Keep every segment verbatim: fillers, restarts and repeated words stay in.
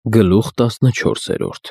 Գլուխ տասնչորսերորդ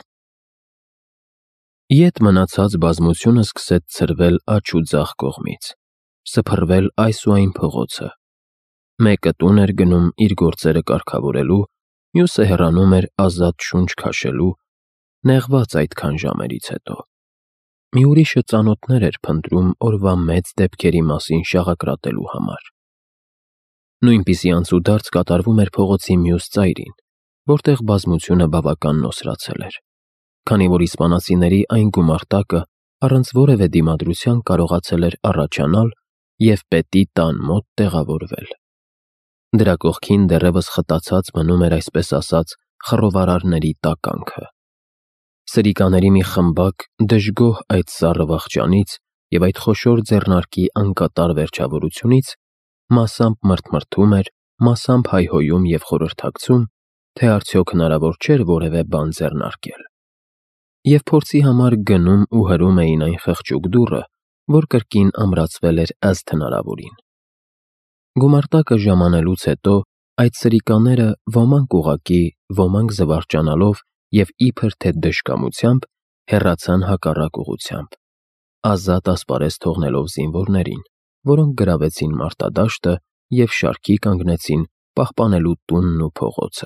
Ետ մնացած բազմությունը սկսեց ցրվել աջ ու ձախ կողմից, սփռվել այս ու այն փողոցը. մեկը տուն էր գնում իր գործերը կարգավորելու, մյուսը հեռանում էր ազատ շունչ քաշելու, նեղված այդքան ժամերից հետո, մի ուրիշը ծանոթներ էր փնտրում օրվա մեծ դեպքերի մասին շաղակրատելու համար։ Նույնպիսի անցուդարձ կատարվում էր փողոցի մյուս ծայրին, որտեղ բազմությունը բավական նոսրացել էր, քանի որ իսպանացիների այն գումարտակը առանց որևէ դիմադրության կարողացել էր առաջանալ և պետի տան մոտ տեղավորվել։ Դրա կողքին դեռևս խտացած մնում էր, այսպես ասած, խռովարարների տականքը։ Սրիկաների մի խմբակ դժգոհ այդ սառը վախճանից և այդ խոշոր ձեռնարկի անկատար վերջավորությունից մասամբ մրթմրթում էր, մասամբ հայհոյում և խորհրդակցում, թե արդյոք հնարավոր չէր որևէ բան ձեռնարկել։ Եվ փորձի համար գնում ու հրում էին այն խղճուկ դուռը, որ կրկին ամրացվել էր ըստ հնարավորին։ Գումարտակը ժամանելուց հետո այդ սրիկաները ոմանք ուղղակի, ոմանք զվարճանալով և իբր թե դժկամությամբ հեռացան հակառակ ուղղությամբ, ազատ ասպարեզ թողնելով զինվորներին, որոնք գրավեցին մարտադաշտը և շարքի կանգնեցին պահպանելու տունն ու փողոցը։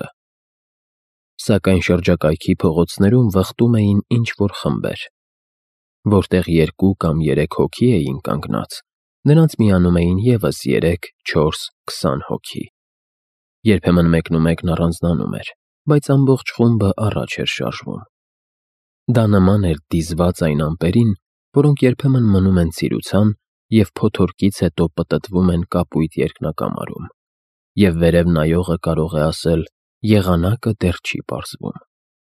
Սակայն շրջակայքի փողոցներում վխտում էին ինչ-որ խմբեր։ Որտեղ երկու կամ երեք հոգի էին կանգնած, նրանց միանում էին ևս երեք, չորս, քսան հոգի։ Երբեմն մեկնումեկն առանձնանում էր, բայց ամբողջ խումբը առաջ էր շարժվում։ Դա նման էր դիզված այն ամպերին, որոնք երբեմն մնում են ցիրուցան և փոթորկից հետո պտտվում են կապույտ երկնակամարում, և վերև նայողը կարող է ասել. «Եղանակը դեռ չի պարզվում»։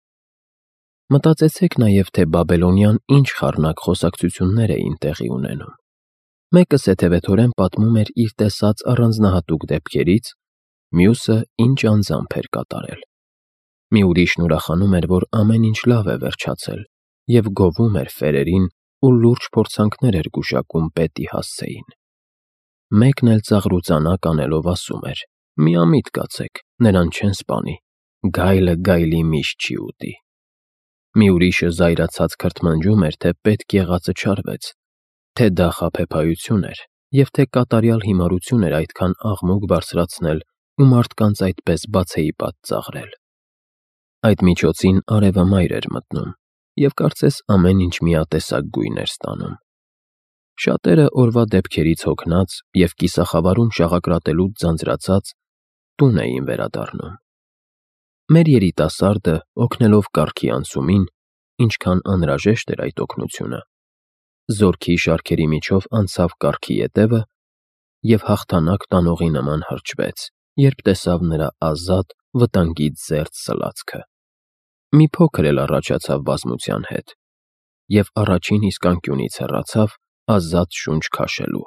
Մտածեցեք նաև, թե Բաբելոնյան ինչ խառնակ խոսակցություններ էին տեղի ունենում։ Մեկը սեթևեթորեն պատմում էր իր տեսած առանձնահատուկ դեպքերից, մյուսը ինչ անձամբ էր կատարել։ Մի ուրիշն ուրախանում էր, որ ամեն ինչ լավ է վերջացել, և գովում էր ֆերերին ու լուրջ փորձանքներ էր գուշակում պետի հասցեին։ Մեկն էլ ծաղրուծանակ անելով ասում էր. «Միամիտ կացեք, նրան չեն սպանի, գայլը գայլի միշտ չի ուտի»։ Մի ուրիշը զայրացած քրթմնջում էր, թե պետք եղածը չարվեց, թե դա խաբեբայություն էր և թե կատարյալ հիմարություն էր այդքան աղմուկ բարձրացնել ու մարդկանց այդպես բացեիպատ ծաղրել։ Այդ միջոցին արևը մայր էր մտնում, և կարծես ամեն ինչ միատեսակ գույն էր ստանում։ Շատերը օրվա դեպքերից հոգնած և կիսախավարում շաղակրատելուց ձանձրացած տուն էին վերադառնում։ Մեր երիտասարդը, օգնելով կառքի անցումին, ինչքան անհրաժեշտ էր այդ օգնությունը, զորքի շարքերի միջով անցավ կառքի ետևը և հաղթանակ տանողի նման հրճվեց, երբ տեսավ նրա ազատ, վտանգից զերծ սլացքը։ Մի փոքր էլ առաջացավ բազմության հետ և առաջին իսկ անկյունից հեռացավ ազատ շունչ քաշելու։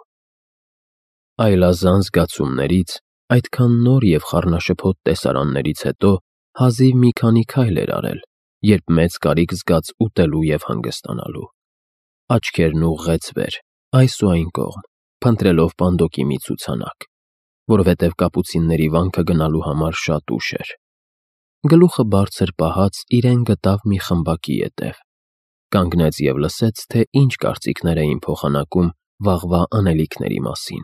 Այլազան զգացումներից, այդքան նոր և խառնաշփոթ տեսարաններից հետո հազիվ մի քանի քայլ էր արել, երբ մեծ կարիք զգաց ուտելու և հանգստանալու։ Աչքերն ուղղեց վեր, այս ու այն կողմ, փնտրելով պանդոկի մի ցուցանակ, որովհետև կապուցինների վանքը գնալու համար շատ ուշ էր։ Գլուխը բարձր պահած իրեն գտավ մի խմբակի ետև, կանգնեց և լսեց, թե ինչ կարծիքներ էին փոխանակում վաղվա անելիքների մասին։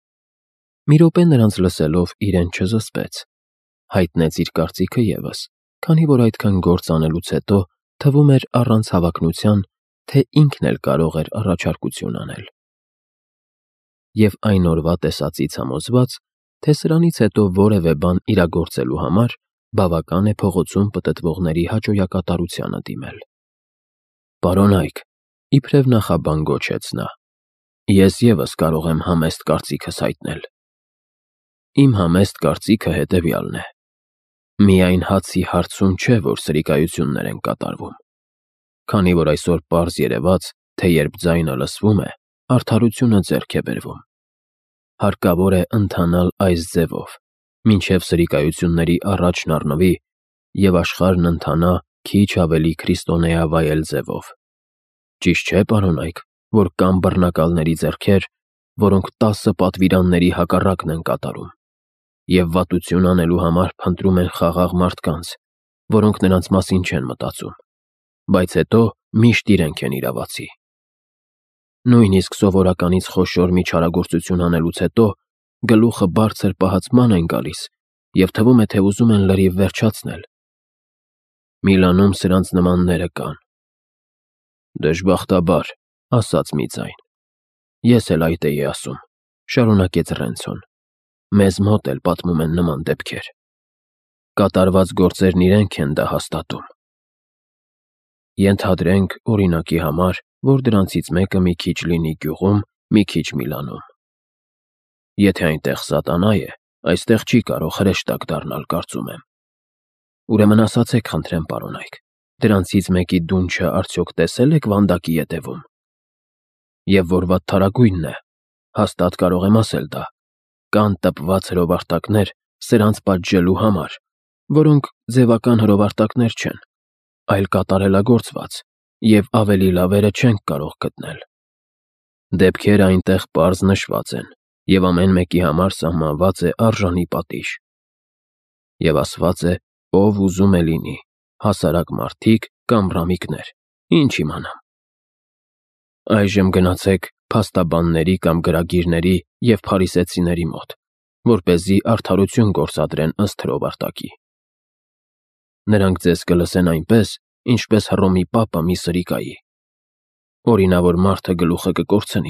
Մի րոպե նրանց լսելով իրեն չզսպեց, հայտնեց իր կարծիքը ևս, քանի որ այդքան գործ անելուց հետո թվում էր առանց հավակնության, թե ինքն էլ կարող էր առաջարկություն անել։ Եվ այն օրվա տեսածից համոզված, թե սրանից հետո որևէ բան իրագործելու համար բավական է փողոցում պտտվողների հաճոյակատարությանը դիմել։ «Պարոնայք», իբրև նախաբան գոչեց նա, «ես ևս կարող եմ համեստ կարծիքս հայտնել։ Իմ համեստ կարծիքը հետևյալն է. միայն հացի հարցում չէ, որ սրիկայություններ են կատարվում, քանի որ այսօր պարզ երևաց, թե երբ ձայնը լսվում է, արդարությունը ձեռք է բերվում։ Հարկավոր է ընթանալ այս ձևով, մինչև սրիկայությունների առաջն առնվի և աշխարհն ընթանա քիչ ավելի քրիստոնեավայել ձևով։ Ճիշտ չէ, պարոնայք, որ կան բռնակալների ձեռքեր, որոնք տասը պատվիրանների հակառակն են կատարում և վատություն անելու համար փնտրում են խաղաղ մարդկանց որոնք նրանց մասին չեն մտածում, բայց հետո միշտ իրենք են իրավացի։ Նույնիսկ սովորականից խոշոր մի չարագործություն անելուց հետո գլուխը բարձր պահած ման են գալիս և թվում է, թե ուզում են լրիվ վերջացնել։ Միլանում սրանց նմանները կան։ Դժբախտաբար, ասաց մի ձայն։ Ես էլ այդ էի ասում, շարունակեց Ռենցոն։ Մեզ մոտ էլ պատմում են նման դեպքեր։ Կատարված գործերն իրենք են դա հաստատում։ Ենթադրենք, օրինակի համար, որ դրանցից մեկը մի քիչ լինի գյուղում, մի քիչ Միլանում։ Եթե այնտեղ սատանա է, այստեղ չի կարող հրեշտակ դառնալ, կարծում եմ։ Ուրեմն ասացեք, խնդրեմ, պարոնայք, դրանցից մեկի դունչը արդյոք տեսել եք վանդակի ետևում։ Եվ որ վատթարագույնն է, հաստատ կարող եմ ասել դա։ Կան տպված հրովարտակներ սրանց պատժելու համար, որոնք ձևական հրովարտակներ չեն, այլ կատարելագործված, և ավելի լավերը չենք կարող գտնել։ Դեպքերը այնտեղ պարզ նշված են, և ամեն մեկի համար սահմանված է արժանի պատիժ։ Եվ ասված է, ով ուզում է լինի, հասարակ մարդիկ կամ ռամիկներ, ինչ իմանամ։ Այժմ գնացեք փաստաբանների կամ գրագիրների և փարիսեցիների մոտ, որպեսզի արդարություն գործադրեն ըստ հրովարտակի։ Նրանք ձեզ կլսեն այնպես, ինչպես Հռոմի պապը մի սրիկայի։ Օրինավոր մարդը գլուխը կկորցնի։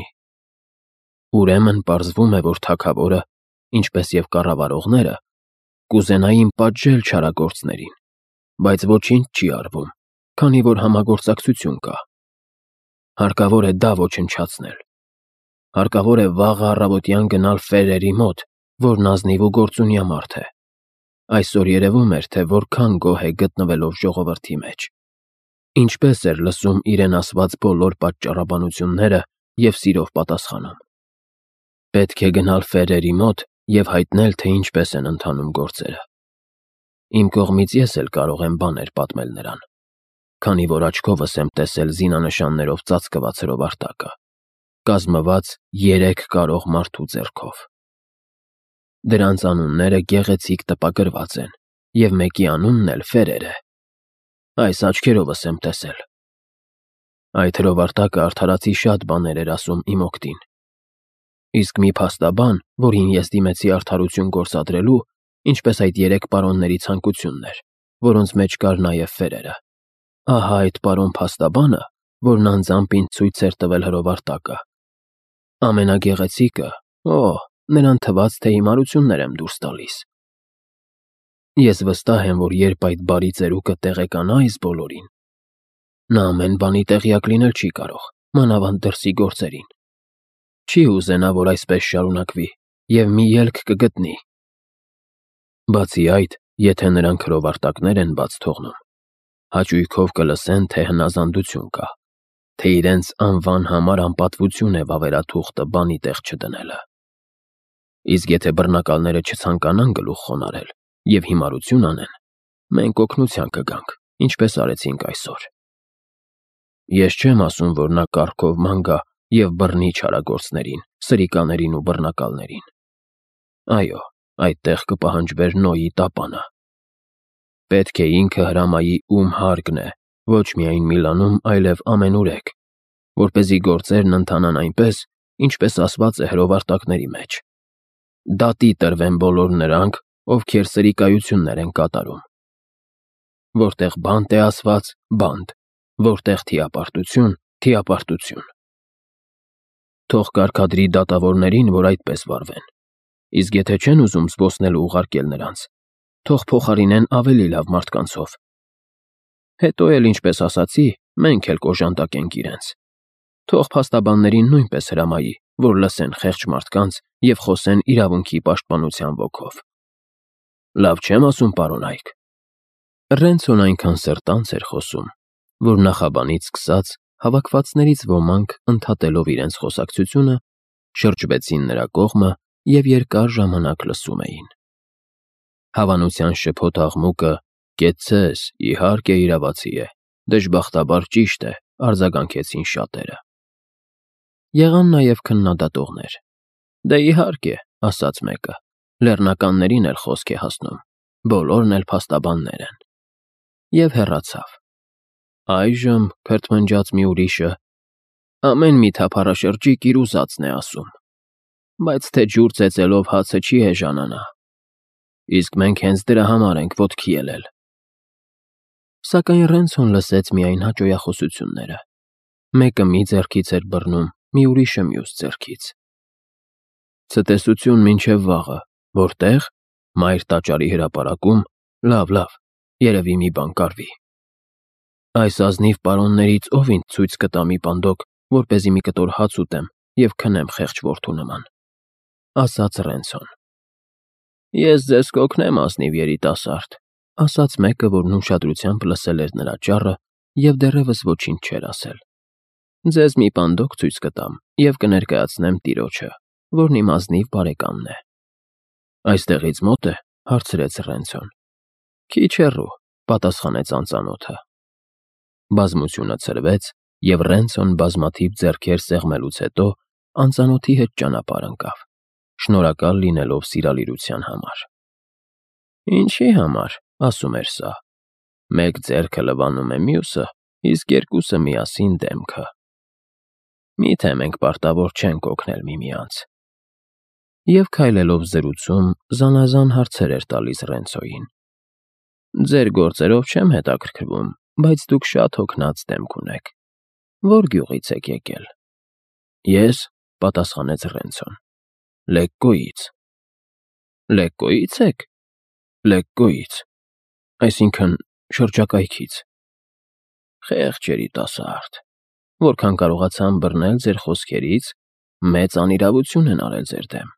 Ուրեմն պարզվում է, որ թագավորը, ինչպես և կառավարողները, կուզենային պատժել չարագործներին, բայց ոչինչ չի արվում, քանի որ համագործակցություն կա։ Հարկավոր է դա ոչնչացնել։ Հարկավոր է վաղը առավոտյան գնալ Ֆերերի մոտ, որն ազնիվ ու գործունյա մարդ է։ Այսօր երևում էր, թե որքան գոհ է գտնվելով ժողովրդի մեջ։ Ինչպես էր լսում իրեն ասված բոլոր պատճառաբանությունները և սիրով պատասխանում։ Պետք է գնալ Ֆերերի մոտ և հայտնել, թե ինչպես են ընթանում գործերը։ Իմ կողմից ես էլ կարող եմ բաներ պատմել նրան, քանի որ աչքովս եմ տեսել զինանշաններով ծածկված հրովարտակը, կազմված երեք կարող մարդու ձեռքով։ Դրանց անունները գեղեցիկ տպագրված են, և մեկի անունն էլ Ֆերեր է։ Այս աչքերովս եմ տեսել։ Այդ հրովարտակը արդարացի շատ բաներ էր ասում իմ օգտին։ Իսկ մի փաստաբան, որին ես դիմեցի արդարություն գործադրելու, ինչպես այդ երեք պարոնների ցանկությունն էր, որոնց մեջ կար նաև Ֆերերը։ Ահա այդ պարոն փաստաբանը, որն անձամբ ինձ ցույց էր տվել հրովարտակը։ Ամենագեղեցիկը, օ, նրան թվաց, թե հիմարություններ եմ դուրս տալիս։ Ես վստահ եմ, որ երբ այդ բարի ծերուկը տեղեկանա այս բոլորին, նա ամեն բանի տեղյակ լինել չի կարող, մանավանդ դրսի գործերին։ Չի ուզենա, որ այսպես շարունակվի, և մի ելք կգտնի։ Բացի այդ, եթե նրանք հրովարտակներ են բաց թողնում, հաճույքով կլսեն, թե հնազանդություն կա, թե իրենց անվան համար անպատվություն է վավերաթուղթը բանի տեղ չդնելը։ Իսկ եթե բռնակալները չցանկանան գլուխ խոնարհել և հիմարություն անեն, մենք օգնության կգանք, ինչպես արեցինք այսօր։ Ես չեմ ասում, որ նա կառքով ման գա և բռնի չարագործներին, սրիկաներին ու բռնակալներին։ Այո, այդտեղ կպահանջվեր Նոյի տապանը։ Պետք է ինքը հրամայի, ում հարկն է, ոչ միայն Միլանում, այլև ամենուրեք, որպեսզի գործերն ընթանան այնպես, ինչպես ասված է հրովարտակների մեջ։ Դատի տրվեն բոլոր նրանք, ովքեր սրիկայություններ են կատարում։ Որտեղ բանտ է ասված, բանտ, որտեղ թիապարտություն, թիապարտություն։ Թող կարգադրի դատավորներին, որ այդպես վարվեն։ Իսկ եթե չեն ուզում զբոսնել ու ուղարկել նրանց, թող փոխարինեն ավելի լավ մարդկանցով։ Հետո էլ, ինչպես ասացի, մենք էլ կոժանտակենք իրենց։ Թող փաստաբաններին նույնպես հրամայի, որ լսեն խեղճ մարդկանց և խոսեն իրավունքի պաշտպանության ոգով։ Լավ չեմ ասում, պարոնայք։ Ռենցոն այնքան սրտանց էր խոսում, որ նախաբանից սկսած հավաքվածներից ոմանք, ընդհատելով իրենց խոսակցությունը, շրջվեցին նրա կողմը և երկար ժամանակ լսում էին։ Հավանության շփոթ աղմուկը «Կեցցես, իհարկե իրավացի է, դժբախտաբար ճիշտ է», արձագանքեցին շատերը։ Եղան նաև քննադատողներ։ Դե իհարկե, ասաց մեկը, լեռնականներին էլ խոսք է հասնում, բոլորն էլ փաստաբաններ են։ և հեռացավ։ Այժմ քրթմնջաց մի ուրիշը ամեն մի թափառաշրջիկ իր ուզածն է ասում, բայց թե ջուր ծեծելով հացը չի էժանանա, իսկ մենք հենց դրա համար ենք ոտքի ելել։ Սակայն Ռենցոն լսեց միայն հաճոյախոսությունները։ Մեկը մի ձեռքից էր բռնում, մի ուրիշը մյուս ձեռքից։ Ցտեսություն մինչև վաղը, որտեղ, մայր տաճարի հրապարակում, լավ, լավ, երևի մի բան կարվի։ Այս ազնիվ պարոններից ով ինձ ցույց կտա մի պանդոկ, որպեսզի մի կտոր հաց ուտեմ և քնեմ խեղճ որդու նման, ասաց Ռենցոն։ Ես ձեզ կօգնեմ, ազնիվ երիտասարդ, ասաց մեկը, որն ուշադրությամբ լսել էր նրա ճառը և դեռևս ոչինչ չէր ասել։ Ձեզ մի պանդոկ ցույց կտամ և կներկայացնեմ տիրոջը, որն իմ ազնիվ բարեկամն է։ Այստեղից մո՞տ է, հարցրեց Ռենցոն։ Քիչ հեռու, պատասխանեց անծանոթը։ Բազմությունը ցրվեց, և Ռենցոն բազմաթիվ ձեռքեր սեղմելուց հետո անծանոթի հետ ճանապարհ ընկավ, շնորհակալ լինելով սիրալիրության համար։ Ինչի համար, ասում էր սա. մեկ ձեռքը լվանում է մյուսը, իսկ երկուսը միասին դեմքը։ Միթե մենք պարտավոր չենք օգնել միմյանց։ Եվ քայլելով զրուցում, զանազան հարցեր էր տալիս Ռենցոյին։ Ձեր գործերով չեմ հետաքրքրվում, բայց դուք շատ հոգնած դեմք ունեք։ Ո՞ր գյուղից եք եկել։ Ես, պատասխանեց Ռենցոն, Լեկկոյից։ Լեկկոյից եք։ Լեկկոյից, այսինքն շրջակայքից։ Խեղճ երիտասարդ, որքան կարողացան բռնել ձեր խոսքերից, մեծ անիրավություն են արել ձեր դեմ։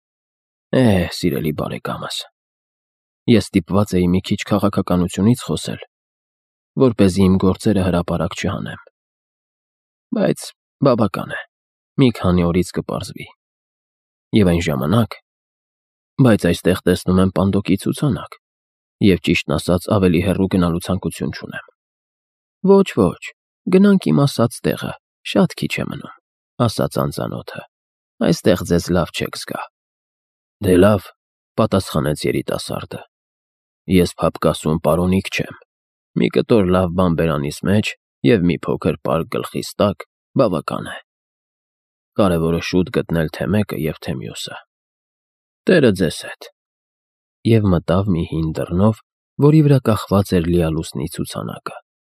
Է, սիրելի բարեկամս, ես ստիպված էի մի քիչ քաղաքականությունից խոսել, որպեսզի իմ գործերը հրապարակ չհանեմ։ Բայց բավական է, մի քանի օրից կպարզվի։ Եվ այն ժամանակ, բայց այստեղ տեսնում եմ պանդոկի ցուցանակ, և ճիշտն ասած ավելի հեռու գնալու ցանկություն չունեմ։ Ոչ, ոչ, գնանք իմ ասած տեղը, շատ քիչ է մնում, ասաց անծանոթը, այստեղ ձեզ լավ չեք զգա։ Դե լավ, պատասխանեց երիտասարդը, ես փափկասուն պարոնիկ չեմ, մի կտոր լավ բան բերանիս մեջ և մի փոքր պարկ գլխիս տակ բավական է։ Կարևորը շուտ գտնել թե մեկը և թե մյուսը։ Տերը ձեզ հետ։ Եվ մտավ մի հին դռնով, որի վրա կախված էր լիալուսնի ցուցանակը։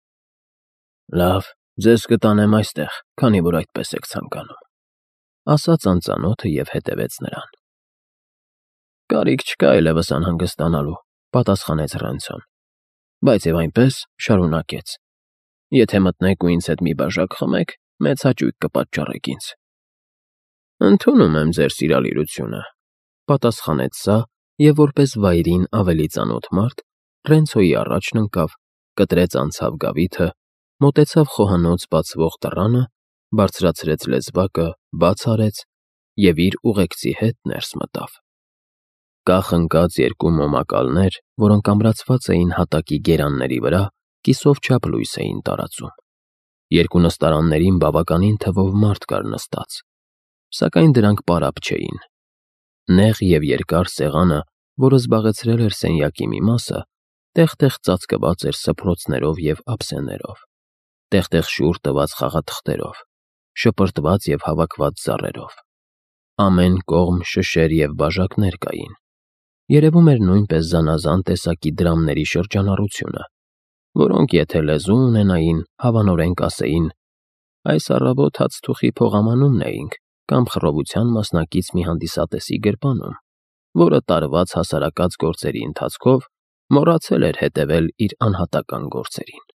Լավ, ձեզ կտանեմ այստեղ, քանի որ այդպես եք ցանկանում, ասաց անծանոթը և հետևեց նրան։ Կարիք չկա այլևս անհանգստանալու, պատասխանեց Ռենցոն, բայց և այնպես շարունակեց. Եթե մտնեք ու ինձ հետ մի բաժակ խմեք, մեծ հաճույք կպատճառեք ինձ։ Ընդունում եմ ձեր սիրալիրությունը, պատասխանեց սա, և որպես վայրին ավելի ծանոթ մարդ, Ռենցոյի առաջն ընկավ, կտրեց անցավ գավիթը, մոտեցավ խոհանոց բացվող դռանը, բարձրացրեց լեզվակը, բաց արեց և իր ուղեկցի հետ ներս մտավ։ Կախ ընկած երկու մոմակալներ, որոնք ամրացված էին հատակի գերանների վրա, կիսով չափ լույս էին տարածում։ Երկու նստարաններին բավականին թվով մարդ կար նստած, սակայն դրանք պարապ չէին։ Նեղ և երկար սեղանը, որը զբաղեցրել էր սենյակի մի մասը, տեղ-տեղ ծածկված էր սփռոցներով և ափսեներով, տեղ-տեղ շուռ տված խաղաթղթերով, շպրտված և հավաքված ծառերով։ Ամեն կողմ շշեր և բաժակներ կային։ Երևում էր նույնպես զանազան տեսակի դրամների շրջանառությունը, որոնք եթե լեզու ունենային, հավանորեն կասեին. այս առավոտ հացթուխի փողամանումն էինք կամ խռովության մասնակից մի հանդիսատեսի գրպանում, որը տարված հասարակած գործերի ընթացքով մոռացել էր հետևել իր անհատական գործերին։